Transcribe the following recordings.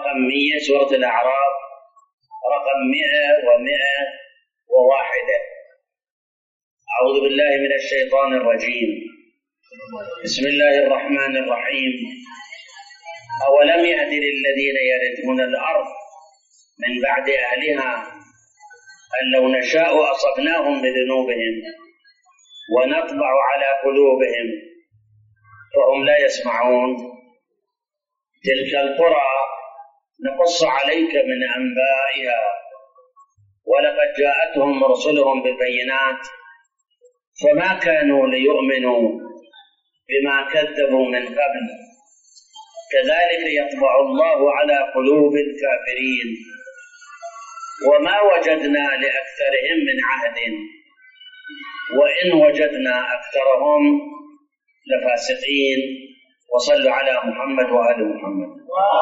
رقم 100 سورة الأعراف رقم 101. أعوذ بالله من الشيطان الرجيم. بسم الله الرحمن الرحيم. أولم يهد للذين يرثون الأرض من بعد أهلها أن لو نشاء أصبناهم بذنوبهم ونطبع على قلوبهم فهم لا يسمعون. تلك القرى نقص عليك من أنبائها ولقد جاءتهم رسلهم بالبينات فما كانوا ليؤمنوا بما كذبوا من قبل كذلك يطبع الله على قلوب الكافرين وما وجدنا لأكثرهم من عهد وإن وجدنا أكثرهم لفاسقين. وصلوا على محمد وآل محمد.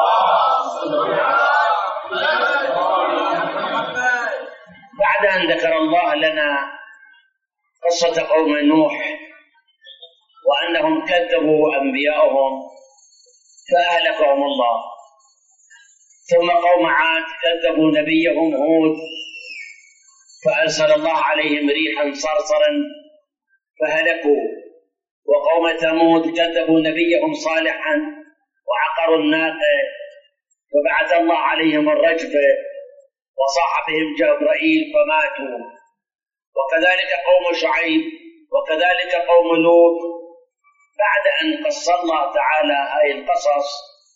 بعد أن ذكر الله لنا قصة قوم نوح وأنهم كذبوا أنبياءهم فأهلكهم الله، ثم قوم عاد كذبوا نبيهم هود فأرسل الله عليهم ريحا صرصرا فهلكوا، وقوم ثمود كذبوا نبيهم صالحا وعقروا الناقة فبعث الله عليهم الرجف وصاح بهم جبرائيل فماتوا، وكذلك قوم شعيب وكذلك قوم لوط. بعد أن قص الله تعالى هذه القصص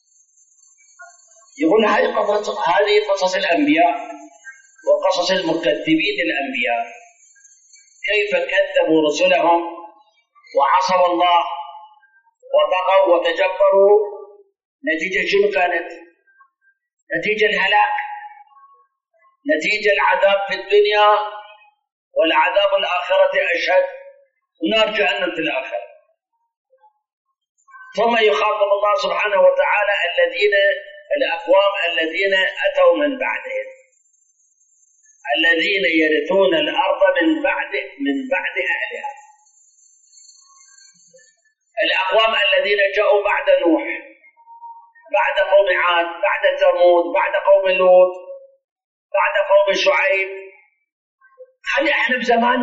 يقول هذه قصص الأنبياء وقصص المكذبين الأنبياء، كيف كذبوا رسلهم وعصوا الله وطغوا وتجبروا. نتيجة شنو كانت؟ نتيجة الهلاك، نتيجة العذاب في الدنيا، والعذاب الآخرة أشد، ونار جهنم في الآخرة. ثم يخاطب الله سبحانه وتعالى الأقوام الذين أتوا من بعدهم، الذين يرثون الأرض من بعد أهلها، الأقوام الذين جاءوا بعد نوح، بعد قوم عاد، بعد ثمود، بعد قوم لوط، بعد قوم شعيب. هل احنا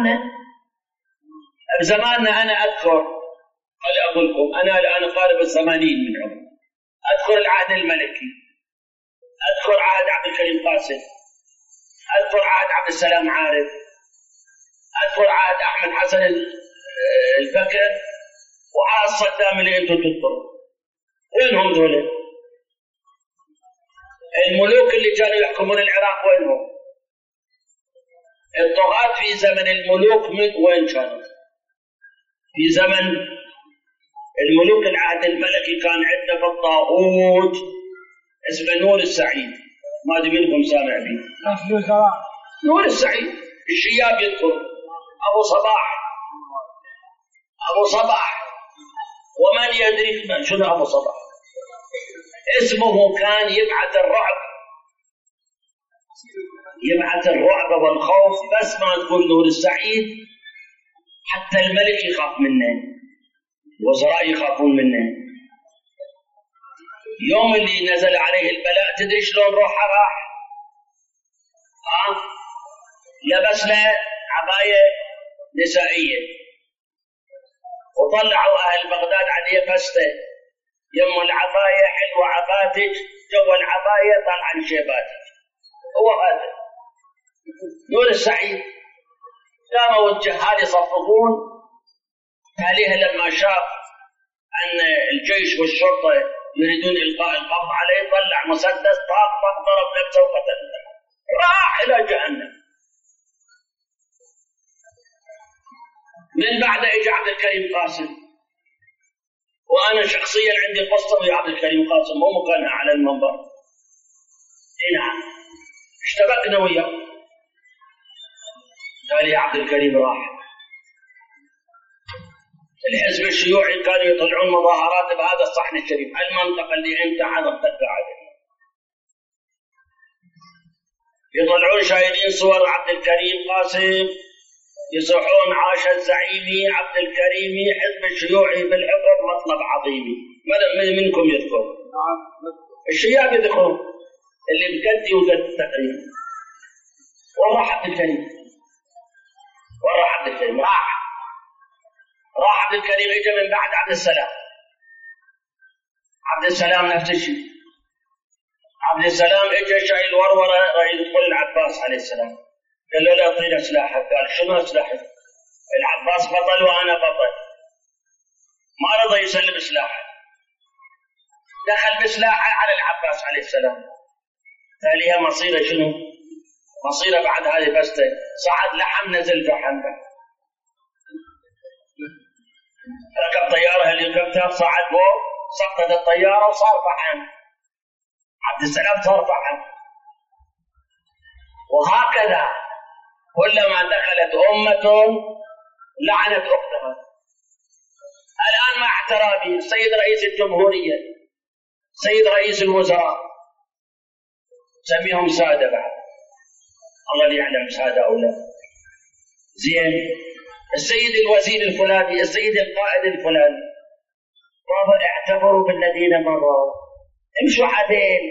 بزماننا أنا أذكر، قال أقول لكم أنا الآن قارب 80 من عمر، أذكر العهد الملكي، أذكر عهد عبد الكريم قاسم، أذكر عهد عبد السلام عارف، أذكر عهد أحمد حسن البكر، وعهد صدام اللي أنتم تذكروا. وينهم دول؟ الملوك اللي كانوا يحكمون العراق وينهم؟ الطغاة في زمن الملوك من وين كانوا؟ في زمن الملوك العهد الملكي كان عندنا في الطاغوت اسمه نور السعيد، ما ادري منكم سامع به. نور السعيد الشياب يذكر، ابو صباح، ومن يدري شنو ابو صباح؟ اسمه كان يبعث الرعب والخوف، بس ما تقول نور السعيد حتى الملك يخاف منه، الوزراء يخافون منه. يوم اللي نزل عليه البلاء تدري شلون روحه راح؟ لبس له عباية نسائية وطلعوا أهل بغداد عليه فسته، يم العباية حلوة عباتك، جو العباية طلع شيباتك. هو هذا نور السعيد. قاموا الجهال يصفقون عليه لما شاف أن الجيش والشرطة يريدون إلقاء القبض عليه، طلع مسدس طاق ضرب نفسه وقتل، راح إلى جهنم. من بعد إجا عبد الكريم قاسم، وأنا شخصيا عندي قصة ويا عبد الكريم قاسم، مو مكانها على المنبر. نعم اشتبكنا وياه، قال يا عبد الكريم راح. الحزب الشيوعي كانوا يطلعون مظاهرات بهذا الصحن الشريف، المنطقة اللي أنت حضرتك قاعد، يطلعون شايلين صور عبد الكريم قاسم، يصيحون عاش الزعيمي عبد الكريمي، حزب الشيوعي بالحكم مطلب عظيمي. من منكم يذكر؟ الشياب يذكرون. اللي بقدي وقد تقريبا. والله عبد الكريم، والله عبد الكريم راح عبد الكريم، اجى من بعد عبد السلام. عبد السلام نفس الشيء. عبد السلام اجى شايل ورورة راح يدخل العباس عليه السلام، قال له لا اعطينا سلاحك. قال شنو سلاحك؟ العباس بطل وانا بطل. ما رضى يسلم سلاحه، دخل بسلاحه على العباس عليه السلام. تاليها مصيره شنو؟ مصيره بعد هذه بسته صعد لحم نزل فحم، ركب طياره هليكوبتر صعد فوق سقطت الطياره وصار فحم. عبد السلام صار فحم. وهكذا كلما دخلت أمة لعنت أختها. الآن مع احترامي السيد رئيس الجمهورية، سيد رئيس الوزراء، سميهم سادة بعد، الله اللي يعلم سادة أو لا. زين، السيد الوزير الفلاني، السيد القائد الفلاني، بابا اعتبروا بالذين مروا، امشوا عدل.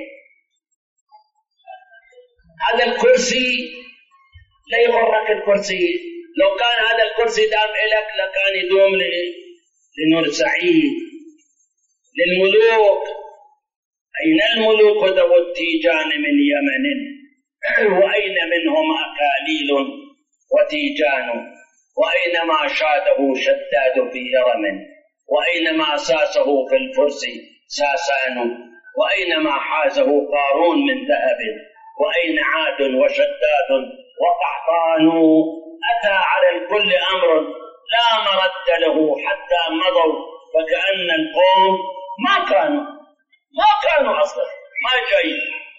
هذا الكرسي لا يغرك الكرسي، لو كان هذا الكرسي دام إلك لكان يدوم لنور سعيد، للملوك. أين الملوك ذو التيجان من يمن، وأين منهم أكاليل وتيجان، وأينما شاده شداد في إرم، وأينما ساسه في الفرس ساسان، وأينما حازه قارون من ذهب، وأين عاد وشداد وقحطان. أتى على الكل أمر لا مرد له حتى مضوا، فكأن القوم ما كانوا أصلا، ما جاي.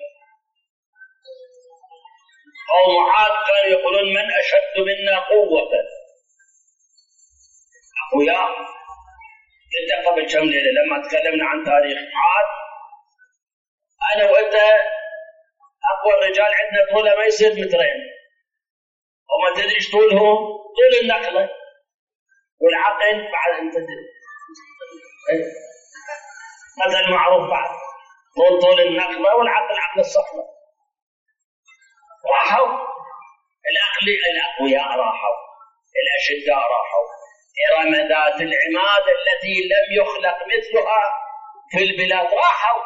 قوم عاد كانوا يقولون من أشد منا قوة. أخويا انت قبل كم ليلة لما تكلمنا عن تاريخ عاد، أنا وأنت أقوى الرجال عندنا طوله ما يصير مترين، وما تدري ايش طولهم؟ طول النقلة. والعقل بعد أنت مثل معروف بعد، طول النقلة والعقل عقل الصخرة. راحوا الأقوياء، راحوا الأشداء، راحوا إرم ذات العماد التي لم يخلق مثلها في البلاد، راحوا.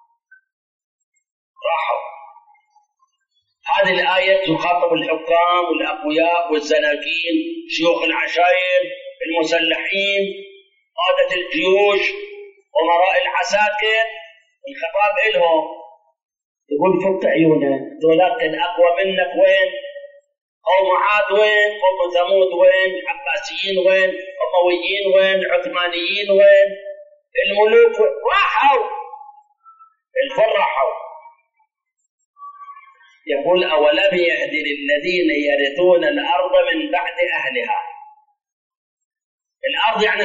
هذه الآية تخاطب الحكام والأقوياء والزناكين، شيوخ العشائر، المسلحين، قادة الجيوش، أمراء العساكر. الخطاب إلهم يقول فك عيونك، ذولاك الأقوى منك وين؟ قوم عاد وين؟ قوم ثمود وين؟ عباسيين وين؟ أمويين وين؟ عثمانيين وين؟ الملوك راحوا، الكل راحوا. يقول أولم يهد للذين يرثون الأرض من بعد أهلها. الأرض يعني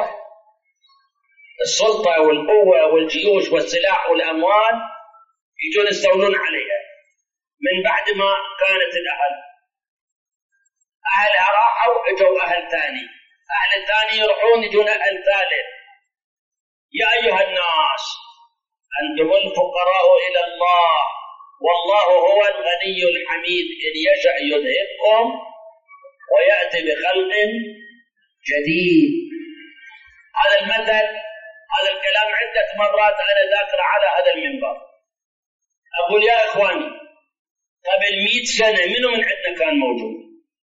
السلطة والقوة والجيوش والسلاح والأموال، يجون يستولون عليها من بعد ما كانت الأهل. أهلها راحوا، اجوا أهل ثاني، أهل الثاني يروحون يجون أهل ثالث. يا أيها الناس أنتم الفقراء إلى الله والله هو الغني الحميد، إن يشأ يذهبكم ويأتي بخلق جديد. هذا المثل، هذا الكلام عدة مرات أنا ذاكر على هذا المنبر. أقول يا إخواني، قبل 100 سنة منو من عندنا كان موجود؟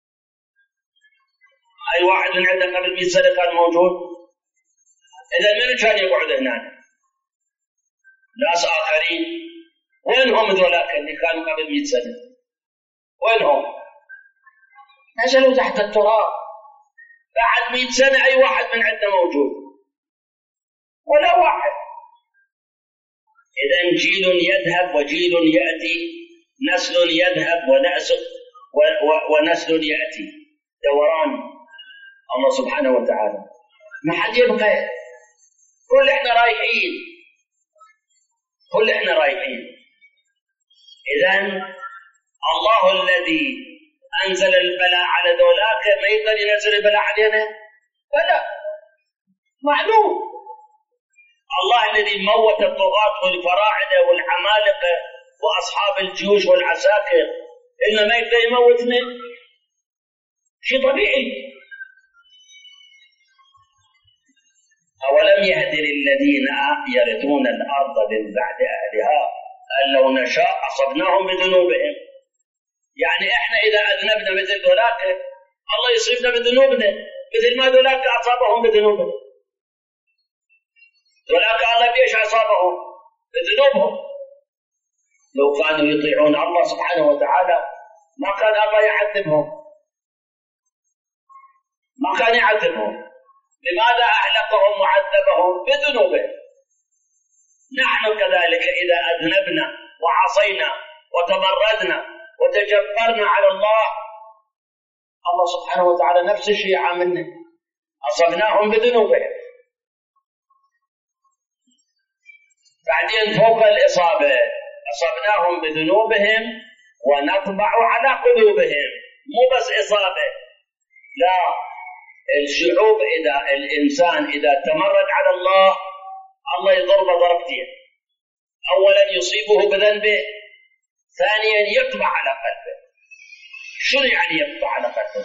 أي واحد من عندنا قبل 100 سنة كان موجود؟ إذا منو كان يقعد هنا؟ ناس آخرين. وينهم ذولاك اللي كانوا قبل 100 سنة؟ وينهم؟ نزلوا تحت التراب. بعد 100 سنة أي واحد من عندنا موجود؟ ولا واحد. إذا جيل يذهب وجيل يأتي، نسل يذهب ونسل يأتي، دوران الله سبحانه وتعالى. ما حد يبقى، كل احنا رايحين. إذن الله الذي أنزل البلاء على ذولاك ما يقدر ينزل البلاء علينا؟ بلى، معلوم. الله الذي موت الطغاة والفراعنة والعمالقة وأصحاب الجيوش والعساكر إنما يقدر يموتنا شيء طبيعي. أولم يهد للذين يرثون الأرض من بعد أهلها أن لو نشاء أصبناهم بذنوبهم. يعني إحنا إذا أذنبنا مثل ذولاك الله يصيبنا بذنوبنا مثل ما ذولاك أصابهم بذنوبهم. ذولاك الله بيش أصابهم بذنوبهم. لو كانوا يطيعون الله سبحانه وتعالى ما كان الله يعذبهم، ما كان يعذبهم. لماذا أهلكهم وعذبهم؟ بذنوبهم. نحن كذلك إذا أذنبنا وعصينا وتمردنا وتجبرنا على الله، الله سبحانه وتعالى نفس الشيء عاملنا، أصبناهم بذنوبهم. بعدين فوق الإصابة أصبناهم بذنوبهم ونطبع على قلوبهم. مو بس إصابة، لا، الشعوب إذا الإنسان إذا تمرد على الله الله يضربه ضربتين. أولا يصيبه بذنبه، ثانيا يطبع على قلبه. شنو يعني يطبع على قلبه؟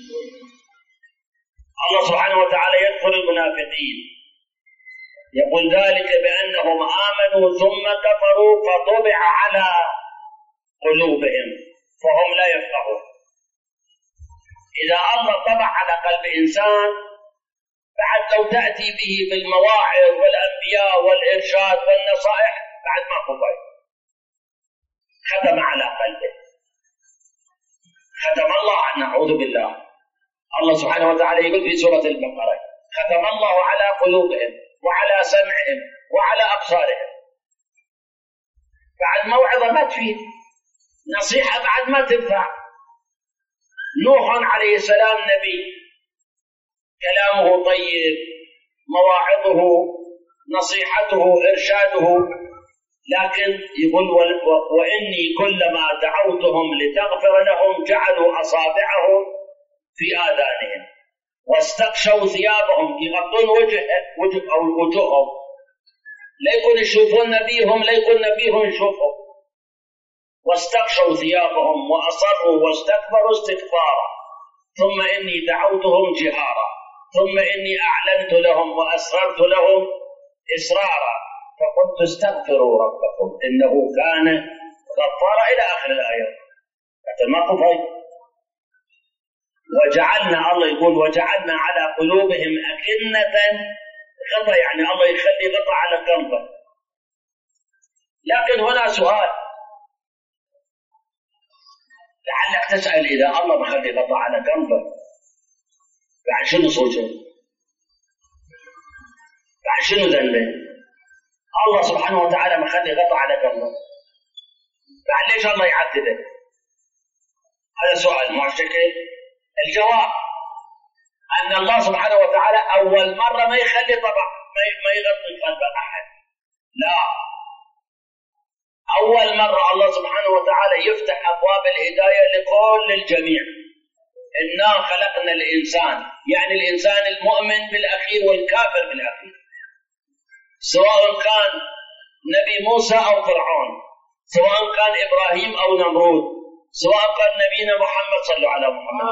الله سبحانه وتعالى يذكر المنافقين يقول ذلك بأنهم آمنوا ثم كفروا فطبع على قلوبهم فهم لا يفقهون. إذا الله طبع على قلب إنسان بعد لو تأتي به بالمواعظ والأنبياء والإرشاد والنصائح بعد ما قبل، ختم على قلبه، ختم الله. نعوذ بالله. الله سبحانه وتعالى يقول في سورة البقرة ختم الله على قلوبهم وعلى سمعهم وعلى أبصارهم. بعد موعظة ما تفيد، نصيحة بعد ما تنفع. نوح عليه السلام نبي، كلامه طيب، مواعظه، نصيحته، إرشاده، لكن يقول وإني كلما دعوتهم لتغفر لهم جعلوا أصابعهم في آذانهم واستغشوا ثيابهم، يغطون وجوههم لا يكون يشوفون نبيهم، لا يكون نبيهم يشوفهم. واستغشوا ثيابهم وأصروا واستكبروا استكبارا ثم إني دعوتهم جهارا ثم إني أعلنت لهم وأسررت لهم إسرارا فقلت استغفروا ربكم إنه كان غفارا إلى آخر الآية. ما قفل. وجعلنا، الله يقول وجعلنا على قلوبهم أكنة، غطى يعني الله يخلي غطى على قلبه. لكن هنا سؤال لعلك تسأل إذا الله بخلي غطى على قلبه بعد شنو صوته؟ بعد شنو ذنبه؟ الله سبحانه وتعالى بخلي غطى على قلبه بعد ليش الله يعذبه؟ هذا سؤال معشكل. الجواب أن الله سبحانه وتعالى أول مرة ما يخلي طبع ما يغطي قلب أحد، لا، أول مرة الله سبحانه وتعالى يفتح أبواب الهداية لكل الجميع. إنا خلقنا الإنسان، يعني الإنسان المؤمن بالأخير والكافر بالأخير، سواء كان نبي موسى أو فرعون، سواء كان إبراهيم أو نمرود، سواء كان نبينا محمد صلى على محمد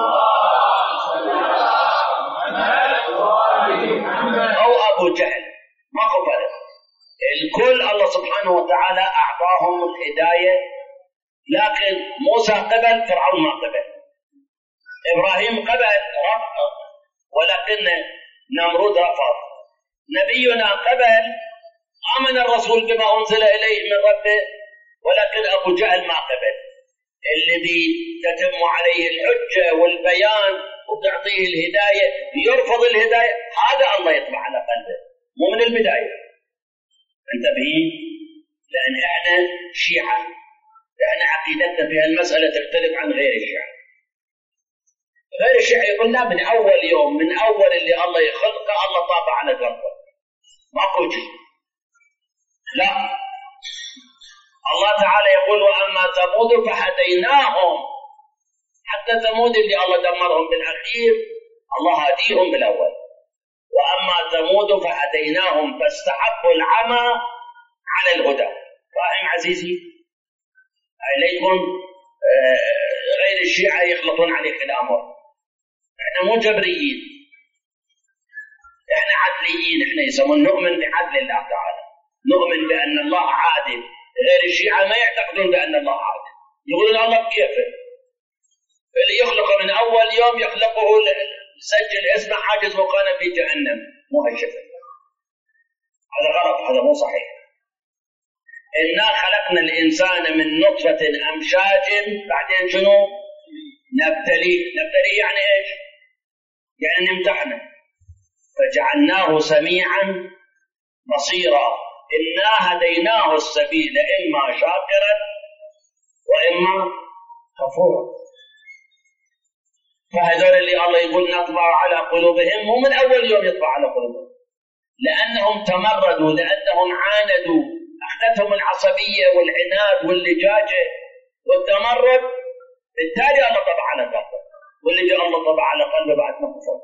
أو أبو جهل، ما قبل. الكل الله سبحانه وتعالى أعطاهم الهداية، لكن موسى قبل، فرعون ما قبل. إبراهيم قبل رفض، ولكن نمرود رفض. نبينا قبل، آمن الرسول بما أنزل إليه من ربه، ولكن أبو جهل ما قبل. الذي تتم عليه الحجة والبيان وتعطيه الهداية يرفض الهداية، هذا الله يطبع على قلبه، مو من البداية. انتبهين، لأن احنا شيعة، لأن عقيدتنا في هالمسألة تختلف عن غير الشيعة. غير الشيعة يقول لا، من أول يوم، من أول اللي الله يخلقه الله طابع على قلبه، ماكو شيء. لا، الله تعالى يقول وأما ثمود فهديناهم، حتى ثمود اللي الله دمرهم بالأخير الله هديهم بالأول. وأما ثمود فهديناهم فاستحبوا العمى على الهدى. فاهم عزيزي؟ عليكم غير الشيعة يخلطون عليك الأمر. احنا مو جبريين، احنا عدليين، احنا يسمون نؤمن بعدل الله تعالى، نؤمن بأن الله عادل. غير الشيعة ما يعتقدون بأن الله عادل، يقولون الله بكيفه، اللي يخلقه من أول يوم يخلقه سجل اسمه حاجز مكانه في جهنم، مو هالشكل. هذا غلط، هذا مو صحيح. إنا خلقنا الإنسان من نطفة أمشاج بعدين شنو؟ نبتليه يعني إيش؟ يعني نمتحنه، فجعلناه سميعا بصيرا إنا هديناه السبيل إما شاكرا وإما كفورا. فهذول اللي الله يقول نطبع على قلوبهم، مو من أول يوم يطبع على قلوبهم، لأنهم تمردوا، لأنهم عاندوا، أخذتهم العصبية والعناد واللجاجة والتمرد، بالتالي الله طبع على قلبه. واللي جاء الله طبع على قلبه بعد ما كفر.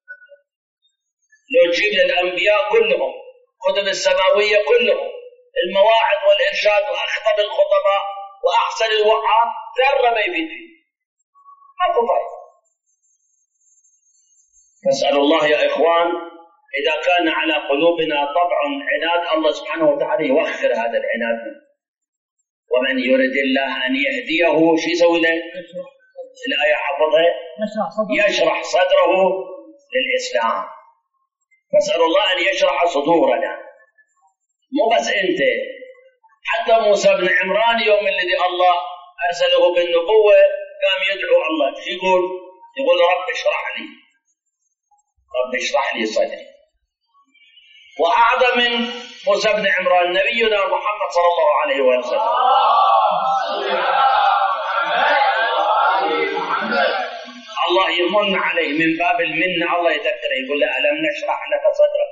لو تجيب للأنبياء كلهم، كتب السماوية كلهم، المواعظ والإرشاد وأخطب الخطباء وأحسن الوعاظ، ذرة ما يفيد فيه، ما فضائل. نسأل الله يا إخوان إذا كان على قلوبنا طبع عناد، الله سبحانه وتعالى يوخر هذا العناد. ومن يرد الله أن يهديه شو يسوي له؟ الآية حفظها، يشرح صدره للإسلام. نسأل الله أن يشرح صدورنا، مو بس أنت، حتى موسى بن عمران يوم الذي الله أرسله بالنبوة قام يدعو الله، شو يقول؟ يقول رب اشرح لي، رب اشرح لي صدري. وأعظم من موسى بن عمران نبينا محمد صلى الله عليه وسلم. الله يمن عليه من باب المنة، الله يذكره يقول له ألم نشرح لك صدرك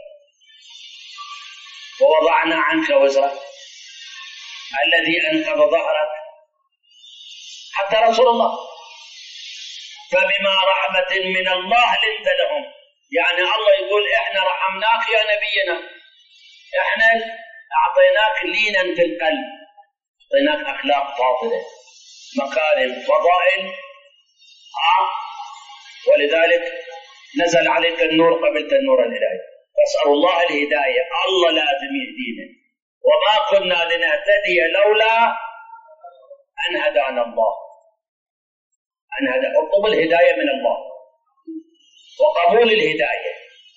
ووضعنا عنك وزرك الذي أنقض ظهرك. حتى رسول الله فبما رحمة من الله لنت لهم، يعني الله يقول إحنا رحمناك يا نبينا، إحنا أعطيناك لينا في القلب، أعطيناك أخلاق فاضلة، مكارم، فضائل، ولذلك نزل عليك النور، قبلت النور الإلهي. فاسأل الله الهداية، الله لازم يهدينا، وما كنا لنهتدي لولا أن هدانا الله. اطلب الهداية من الله وقبول الهداية.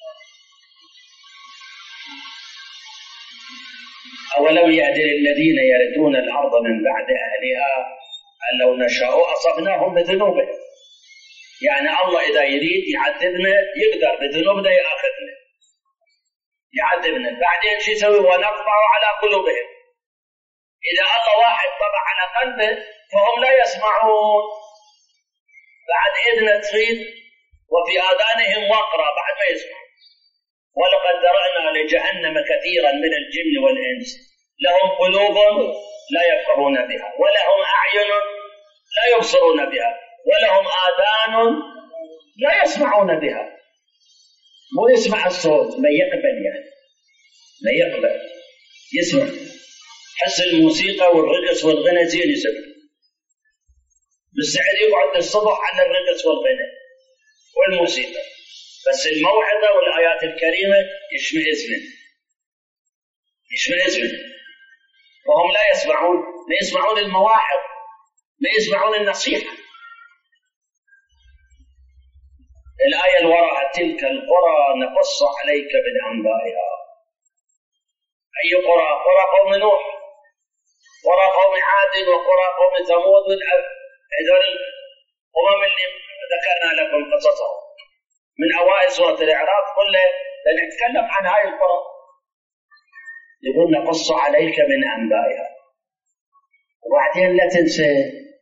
أولم يهد للذين يرثون الأرض من بعد أهلها أن لو نشاء أصبناهم بذنوبهم. يعني الله إذا يريد يعذبنا يقدر بذنوبنا يأخذنا يعذبنا، بعدين شو يسوي؟ ونطبع على قلوبهم. إذا الله واحد طبع على قلبه فهم لا يسمعون، بعد إذن تريد وفي آذانهم وقرا، بعد ما يسمعون. ولقد ذرأنا لجهنم كثيرا من الجن والإنس لهم قلوب لا يفقهون بها، ولهم أعين لا يبصرون بها، ولهم آذان لا يسمعون بها. مو يسمع الصوت، ما يقبل، يعني ما يقبل يسمع. حس الموسيقى والرقص والغنى زين يسمع، بالسعر يقعد الصبح على الرقص والغنى والموسيقى، بس الموعظة والآيات الكريمة يشمئز منه. وهم لا يسمعون، لا يسمعون المواعظ، لا يسمعون النصيحة. الآية الوراء تلك القرى نقص عليك من أنبائها. أي قرى؟ قرى قوم نوح، قرى قوم عاد، وقرى قوم ثمود، هذول الأمم اللي ذكرنا لكم قصصهم من أوائل سورة الأعراف. كله نتكلم عن هاي القرى. يقول نقص عليك من أنبائها. وبعدين لا تنسى،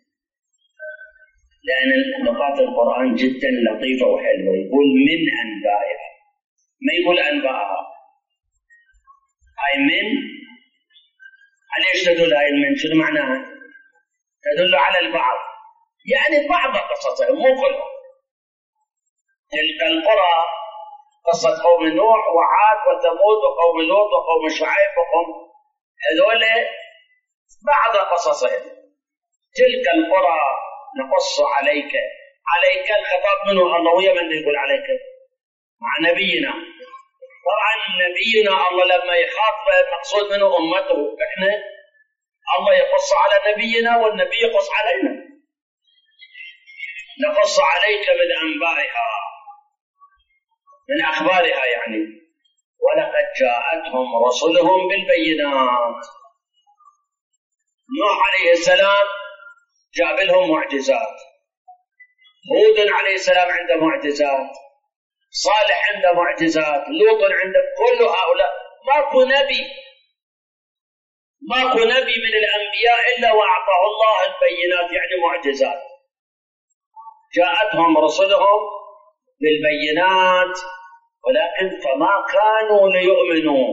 لأن نقاط القرآن جدا لطيفة وحلوة، يقول من أنبائها، ما يقول أنبائها. هاي من، ليش تدل هاي من؟ شنو معناها؟ تدل على البعض، يعني بعض قصصهم مو كلهم. تلك القرى قصة قوم نوح وعاد وثمود وقوم لوط وقوم شعيب وقوم، هذول بعض قصصهم. تلك القرى نقص عليك. عليك الخطاب منه الله، ويا من يقول عليك؟ مع نبينا. طبعا نبينا الله لما يخاطب المقصود منه أمته، إحنا الله يقص على نبينا والنبي يقص علينا. نقص عليك من أنبائها، من أخبارها يعني. ولقد جاءتهم رسلهم بالبينات. نوح عليه السلام جاب لهم معجزات، هود عليه السلام عنده معجزات، صالح عنده معجزات، لوط عنده. كل هؤلاء ماكو نبي من الأنبياء إلا وأعطاه الله البينات، يعني معجزات. جاءتهم رسلهم بالبينات ولكن فما كانوا ليؤمنوا.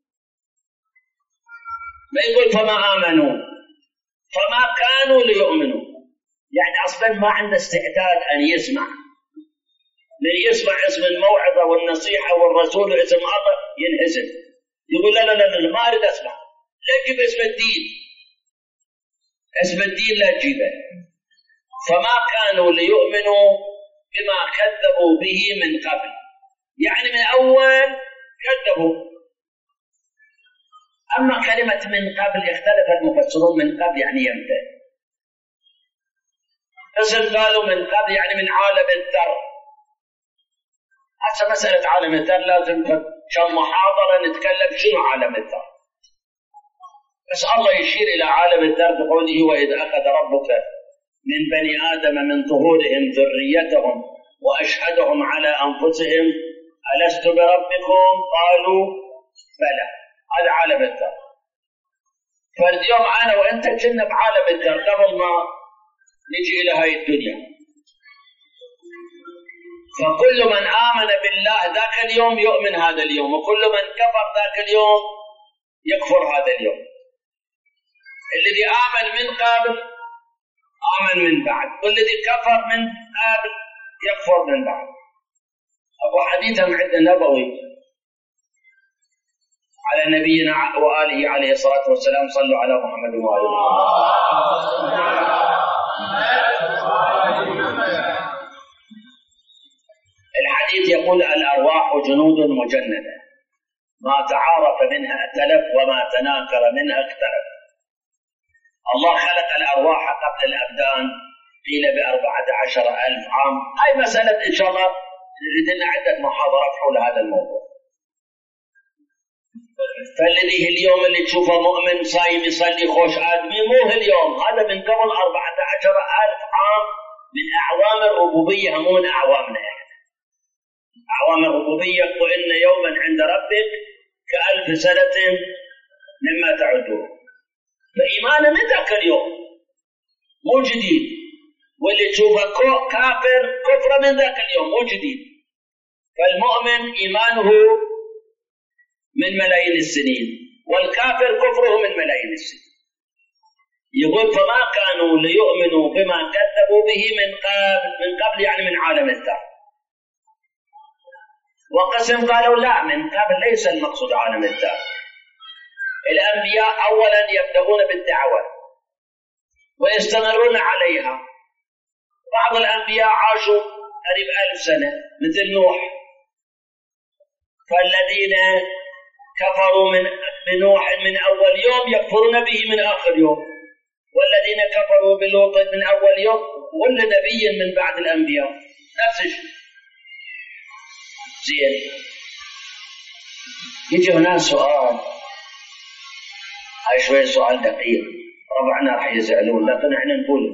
ما يقول فما آمنوا، فما كانوا ليؤمنوا، يعني أصلا ما عنده استعداد أن يسمع. من يسمع اسم الموعظة والنصيحة والرسول واسم الله ينهزم، يقول لا لا لا لا ما أريد أسمع، لا تجيب اسم الدين، اسم الدين لا تجيبه. فما كانوا ليؤمنوا بما كذبوا به من قبل، يعني من أول كذبوا. أما كلمة من قبل يختلف المفسرون، من قبل يعني يمتى. اسم قالوا من قبل يعني من عالم الذر. هسه مسألة عالم الذر لازم كم محاضرة نتكلم شنو عالم الذر، بس الله يشير إلى عالم الذر بقوله وإذ أخذ ربك من بني آدم من ظهورهم ذريتهم وأشهدهم على أنفسهم ألست بربكم قالوا بلى. هذا عالم الذر. فاليوم أنا وأنت كنا بعالم الذر قبل ما نجي إلى هاي الدنيا. فكل من آمن بالله ذاك اليوم يؤمن هذا اليوم، وكل من كفر ذاك اليوم يكفر هذا اليوم. الذي آمن من قبل آمن من بعد، والذي كفر من قبل يكفر من بعد. أبو حديث عند النبوي على نبينا وآله عليه الصلاة والسلام. صلوا على محمد وآله. الحديث يقول الأرواح جنود مجندة، ما تعارف منها ائتلف وما تناكر منها اختلف. الله خلق الأرواح قبل الأبدان قيل ب14,000 عام. هاي مسألة إن شاء الله لدينا عدة محاضرات حول هذا الموضوع. فالذي اليوم اللي تشوفه مؤمن صايم يصلي خوش آدمي مو اليوم، هذا من قبل 14,000 عام من أعوام الربوبية، مو من أعوامنا. أعوام الربوبية وإن يوما عند ربك ك1000 سنة مما تعدون. فإيمانه من ذاك اليوم مو جديد، واللي تشوفه كافر كفر من ذاك اليوم مو جديد. فالمؤمن إيمانه من ملايين السنين، والكافر كفره من ملايين السنين. يقول فما كانوا ليؤمنوا بما كذبوا به من قبل يعني من عالم الذر. وقسم قالوا لا، من قبل ليس المقصود عالم الذر. الأنبياء أولا يبدأون بالدعوة ويستمرون عليها. بعض الأنبياء عاشوا قريب 1000 سنة مثل نوح، فالذين كفروا من نوح من أول يوم يكفرون به من آخر يوم، والذين كفروا بلوط من أول يوم كل نبي من بعد الأنبياء نفس الشيء. زين، يجي هنا سؤال، هاي شوية سؤال دقيق، ربعنا راح يزعلون لكن احنا نقول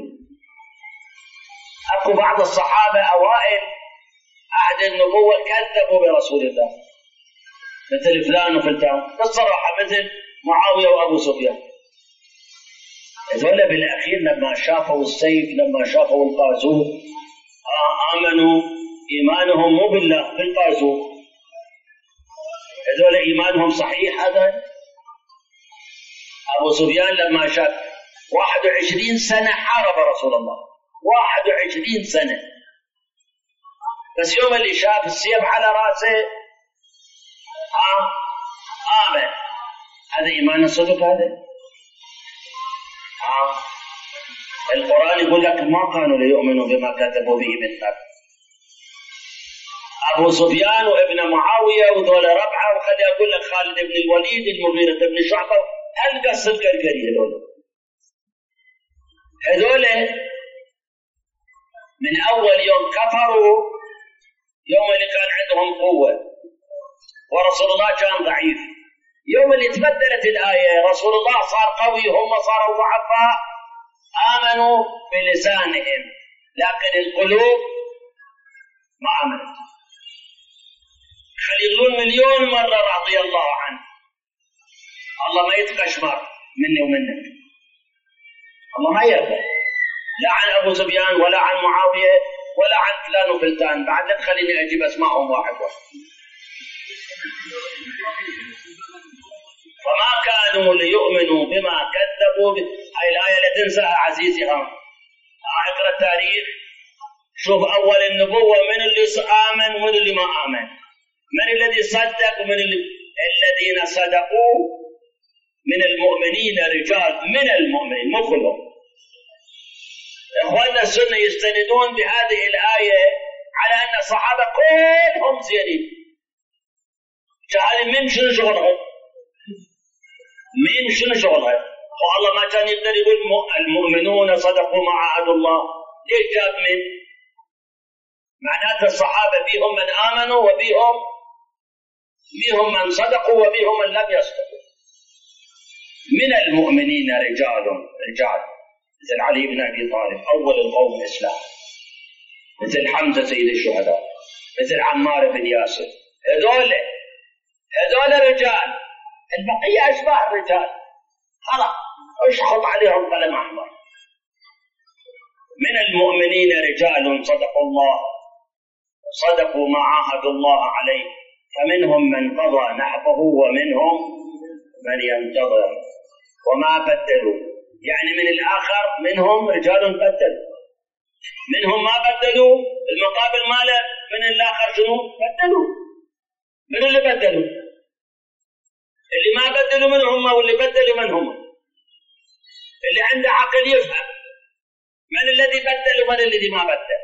اكو بعض الصحابة اوائل عهد النبوة كذبوا برسول الله، مثل فلان وفلان بالصراحة، مثل معاوية وابو سفيان. هذول بالاخير لما شافوا السيف، لما شافوا القازوق امنوا ايمانهم مو بالله بالقازوق. هذول ايمانهم صحيح. هذا أبو سفيان لما شاف 21 سنة حارب رسول الله، 21 سنة، بس يوم اللي شاف السيف على رأسه آمن. هذا إيمان الصدق. هذا القرآن يقول لك ما كانوا ليؤمنوا بما كذبوا به من قبل. أبو سفيان وابن معاوية وذول ربعة، وخلي أقول لك خالد بن الوليد، المغيرة بن شعبة، هالقص القرقري هذول من أول يوم كفروا، يوم اللي كان عندهم قوة ورسول الله كان ضعيف. يوم اللي تبدلت الآية رسول الله صار قوي، هم صاروا ضعفاء، آمنوا بلسانهم لكن القلوب ما آمنت. خلي يقولون مليون مرة رضي الله عنه، الله ما يتقشمر مني ومنك، الله ما يرضى لا عن أبو سفيان ولا عن معاوية ولا عن فلان وفلتان. بعد لا تخليني أجيب أسمائهم واحد واحد. فما كانوا ليؤمنوا بما كذبوا هاي الآية لا تنساها عزيزي. اقرأ التاريخ، شوف أول النبوة من اللي آمن ومن اللي ما آمن، من الذي صدق ومن الذين صدقوا من المؤمنين رجال، من المؤمنين مو كلهم. إخواننا السنة يستندون بهذه الآية على أن الصحابة كلهم زينين. جهل من شنو شغلهم؟ من شنو شغلهم؟ والله ما كان يقدر يقول المؤمنون صدقوا ما عاهدوا الله، ليش جاب من؟ معناته الصحابة فيهم من آمنوا وفيهم من صدقوا وفيهم من لم يصدقوا. من المؤمنين رجال مثل علي بن أبي طالب أول القوم إسلام، مثل حمزة سيد الشهداء، مثل عمار بن ياسر. هذول رجال، البقية أشباه رجال، خلاص اشخط عليهم قلم أحمر. من المؤمنين رجال صدقوا الله صدقوا ما عاهدوا الله عليه، فمنهم من قضى نحبه ومنهم من ينتظر وما بدلوا. يعني من الآخر منهم رجال بدلوا، منهم ما بدلوا، المقابل ماله من الآخر شنو؟ بدلوا. من اللي بدلوا؟ اللي ما بدلوا من هم، واللي بدلوا من هم؟ اللي عنده عقل يفهم من الذي بدل ومن الذي ما بدل.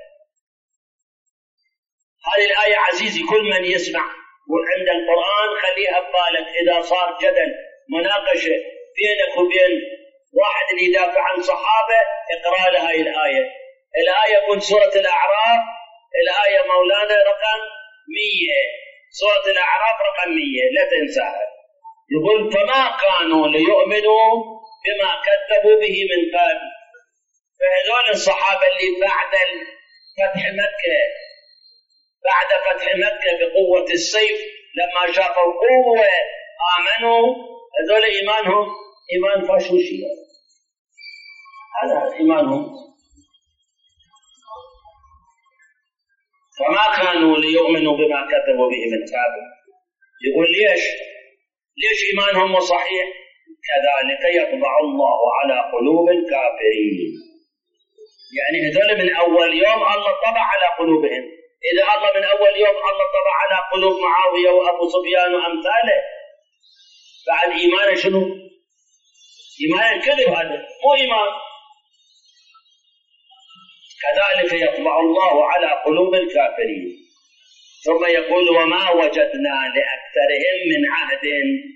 هذه الآية عزيزي كل من يسمع وعند القرآن خليها ببالك. إذا صار جدل مناقشة بينك وبين واحد اللي يدافع عن صحابة، اقرأ له هاي الآية. الآية كنت سورة الأعراف، الآية مولانا رقم 100، سورة الأعراف رقم 100 لا تنساها. يقول فما كانوا ليؤمنوا بما كذبوا به من قبل. فهذول الصحابة اللي بعد فتح مكة بقوة السيف لما شافوا قوة آمنوا. هذول إيمانهم إيمان فاشوشي، هذا إيمانهم. فما كانوا ليؤمنوا بما كذبوا به من قبل. يقول ليش إيمانهم صحيح؟ كذلك يطبع الله على قلوب الكافرين. يعني هذول من أول يوم الله طبع على قلوبهم. إذا الله من أول يوم الله طبع على قلوب معاوية وأبو سفيان وأمثاله، بعد إيمان شنو؟ إيمان كذب، هذا مو إيمان. كذلك يطبع الله على قلوب الكافرين. ثم يقول وما وجدنا لأكثرهم من عهد.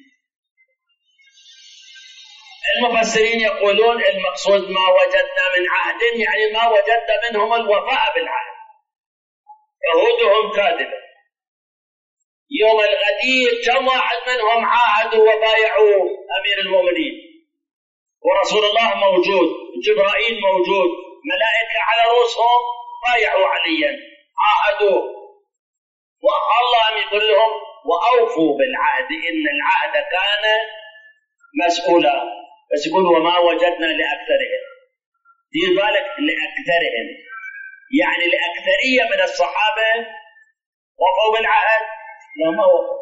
المفسرين يقولون المقصود ما وجدنا من عهد يعني ما وجدنا منهم الوفاء بالعهد. يهودهم كاذبة، يوم الغدير كم واحد منهم عاهدوا وبايعوا أمير المؤمنين، ورسول الله موجود، جبرائيل موجود، ملائكة على رؤوسهم بايعوا عليا عاهدوا. والله يقول لهم وأوفوا بالعهد إن العهد كان مسؤولا. بس يقول وما وجدنا لأكثرهم. دير بالك لأكثرهم، يعني الأكثرية من الصحابة وفوا بالعهد؟ لا، ما وفوا.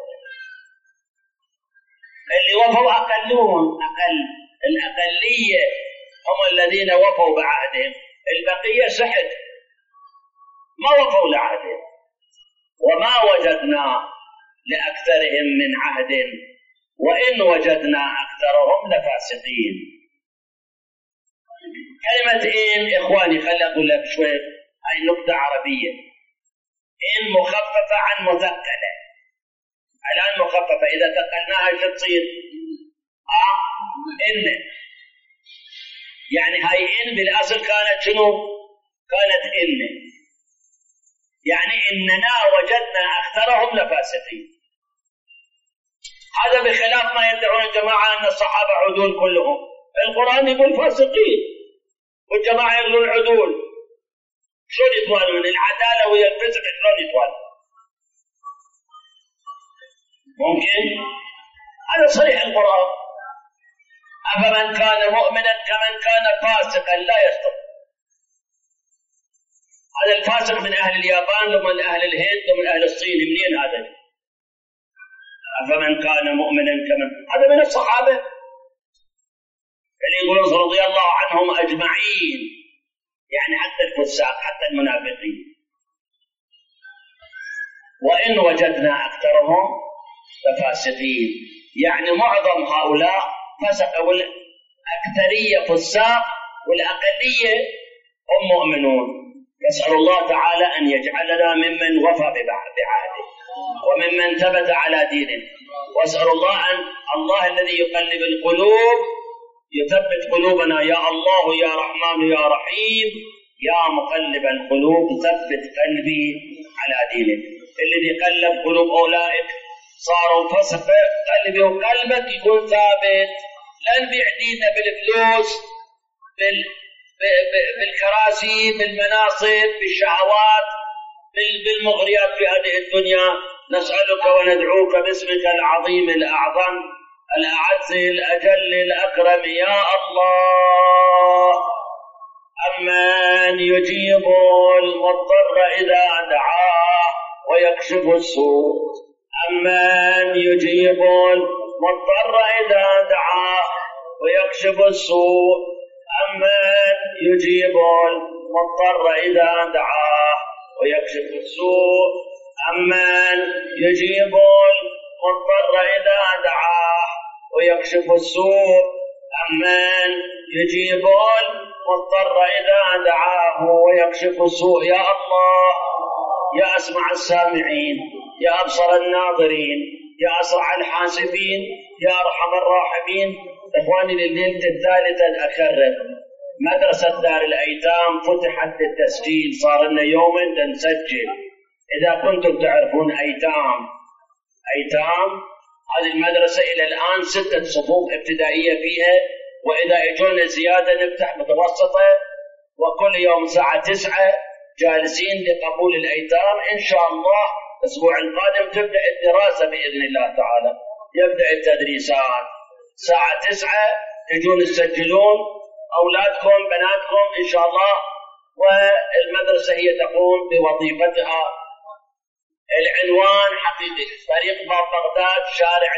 اللي وفوا أقلون، الأقلية هم الذين وفوا بعهدهم، البقية سحت ما وفوا لعهدهم. وما وجدنا لأكثرهم من عهد وإن وجدنا أكثرهم لفاسقين. كلمة إن إخواني خلي أقول لك شوي، هاي نقطة عربية. إن مخففة عن مثقلة. الآن مخففة، إذا ثقلناها شو تصير؟ إن. يعني هاي إن بالأصل كانت شنو؟ كانت إن. يعني إننا وجدنا أكثرهم لفاسقين. هذا بخلاف ما يدعون الجماعة أن الصحابة عدول كلهم. القرآن يقول فاسقين والجماعة يقولون عدول. شلون يتوالون؟ العدالة ويا الفسق شلون يتوالون؟ ممكن؟ هذا صريح القرآن. أفمن كان مؤمنا كمن كان فاسقا لا يستوي. هذا الفاسق من أهل اليابان ومن أهل الهند ومن أهل الصين. منين هذا؟ أفمن كان مؤمنا كمن، هذا من الصحابة اللي يقولون رضي الله عنهم أجمعين، يعني حتى الفساق حتى المنافقين. وإن وجدنا أكثرهم لفاسقين، يعني معظم هؤلاء فسق، والأكثرية فساق والأقلية هم مؤمنون. نسأل الله تعالى أن يجعلنا ممن وفى بعهده وممن ثبت على دينه. وأسأل الله أن الله الذي يقلب القلوب يثبت قلوبنا. يا الله يا رحمن يا رحيم يا مقلب القلوب ثبت قلبي على دينك. الذي قلب قلوب أولئك صاروا فسق. قلبي وقلبك يكون ثابت. لا نبيع ديننا بالفلوس، بالكراسي، بالمناصب، بالشهوات، بالمغريات في هذه الدنيا. نسألك وندعوك باسمك العظيم الأعظم الأعز الأجل الأكرم يا الله. أمن يجيب المضطر إذا دعاه ويكشف السوء. أمن يجيب المضطر إذا دعاه ويكشف السوء. أمن يجيب المضطر إذا دعاه ويكشف السوء. أمن يجيب المضطر إذا دعاه ويكشف السوء. أمن يجيب المضطر إذا دعاه ويكشف السوء. يا الله يا أسمع السامعين يا أبصر الناظرين يا أسرع الحاسبين يا أرحم الراحمين. إخواني لليلة الثالثة أكرر، مدرسة دار الأيتام فتحت للتسجيل، صار لنا يوما نسجل. إذا كنتم تعرفون أيتام هذه المدرسة إلى الآن 6 صفوف ابتدائية فيها، وإذا اجونا زيادة نفتح متوسطة، وكل يوم الساعة 9 جالسين لقبول الأيتام. إن شاء الله الأسبوع القادم تبدأ الدراسة بإذن الله تعالى، يبدأ التدريسات الساعة 9 تجون تسجلون أولادكم بناتكم إن شاء الله، والمدرسة هي تقوم بوظيفتها. العنوان حقيقي طريق باب بغداد شارع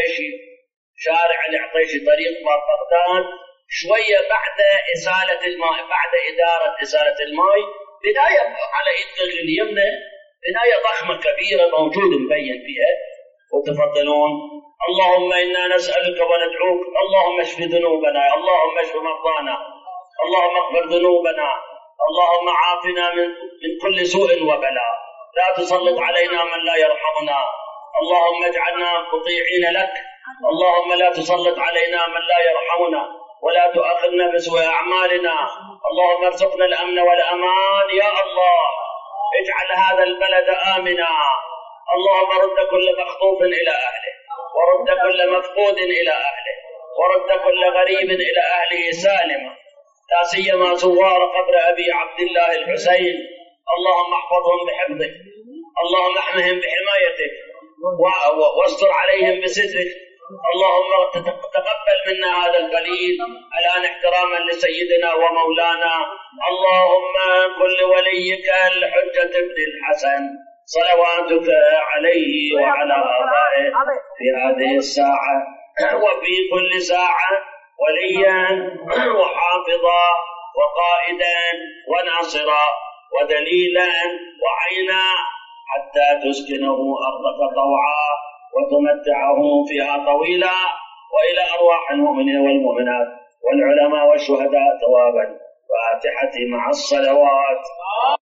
العطيشي طريق باب بغداد، شوية بعد إزالة الماء، بعد إدارة إزالة الماء، بناية على يد اليمنى، بناية ضخمة كبيرة موجود مبين فيها. وتفضلون. اللهم إنا نسألك وندعوك اللهم اشف ذنوبنا، اللهم اشف مرضانا، اللهم اغفر ذنوبنا، اللهم عافنا من كل سوء وبلاء، لا تسلط علينا من لا يرحمنا، اللهم اجعلنا مطيعين لك، اللهم لا تسلط علينا من لا يرحمنا ولا تؤاخذنا بسوء أعمالنا، اللهم ارزقنا الأمن والأمان يا الله، اجعل هذا البلد آمنا، اللهم رد كل مخطوف إلى أهله، ورد كل مفقود إلى أهله، ورد كل غريب إلى أهله سالما، لا سيما زوار قبر أبي عبد الله الحسين، اللهم احفظهم بحفظك، اللهم احمهم بحمايتك، واستر عليهم بسترك، اللهم تقبل منا هذا القليل الآن احتراما لسيدنا ومولانا، اللهم كل وليك الحجة بن الحسن صلواتك عليه وعلى آبائه في هذه الساعة وفي كل ساعة وليا وحافظا وقائدا وناصرا ودليلا وعينا حتى تسكنه أرضك طوعا وتمتعه فيها طويلا، وإلى أرواح المؤمنين والمؤمنات والعلماء والشهداء ثوابا فاتحة مع الصلوات.